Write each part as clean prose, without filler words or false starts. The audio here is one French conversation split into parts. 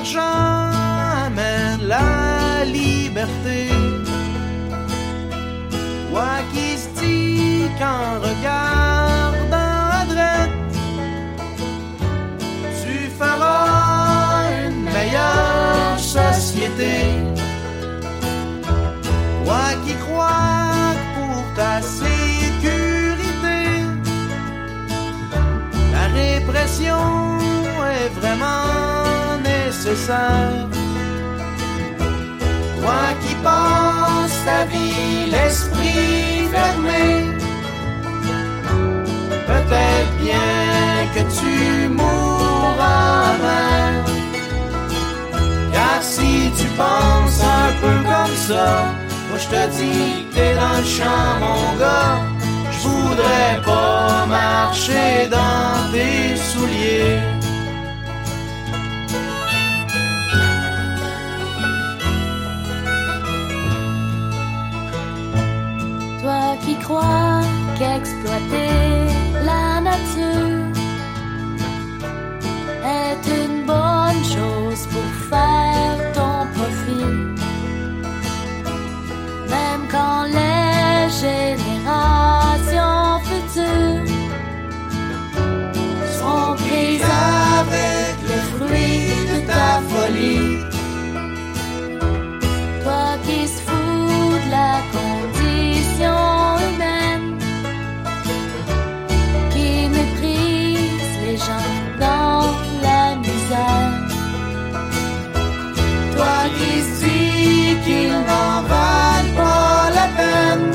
l'argent amène la liberté. Toi qui se dis qu'en regardant à droite, tu feras une meilleure société. Toi qui crois que pour ta sécurité, la répression est vraiment nécessaire. Toi qui passes ta vie l'esprit fermé, peut-être bien que tu mourras amer. Car si tu penses un peu comme ça, moi je te dis que t'es dans le champ mon gars. Je voudrais pas marcher dans tes souliers. Toi qui crois qu'exploiter la nature est une bonne chose pour faire ton profit, même quand les générations futures seront prises avec le fruit de ta folie. Toi qui se fous de la condition humaine, qui méprise les gens dans la misère. Toi qui se dis qu'ils n'en valent pas la peine,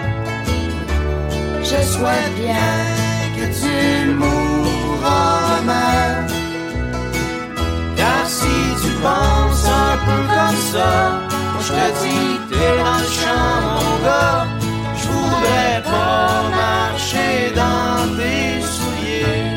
je souhaite bien que tu mourras amer. Car si tu penses un peu comme ça, moi je te dis que t'es dans le champ mon gars. Je voudrais pas marcher dans tes souliers.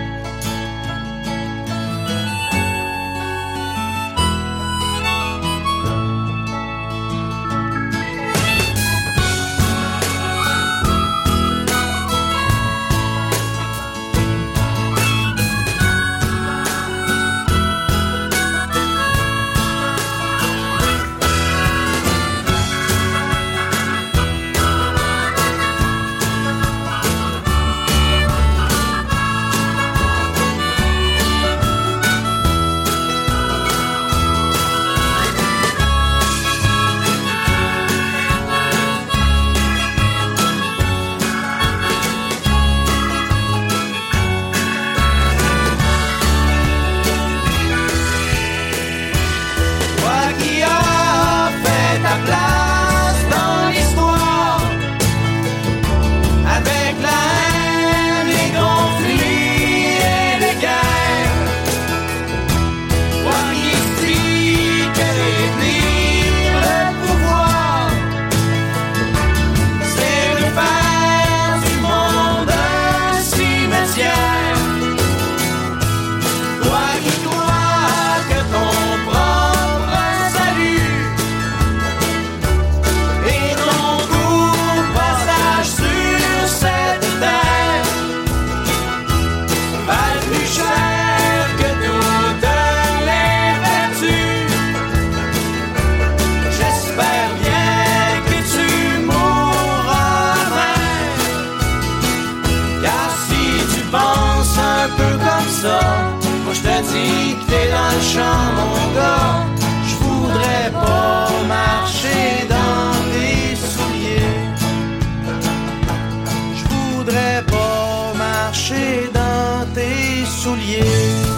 Moi je te dis que t'es dans le champ mon gars. Je voudrais pas marcher dans tes souliers. Je voudrais pas marcher dans tes souliers.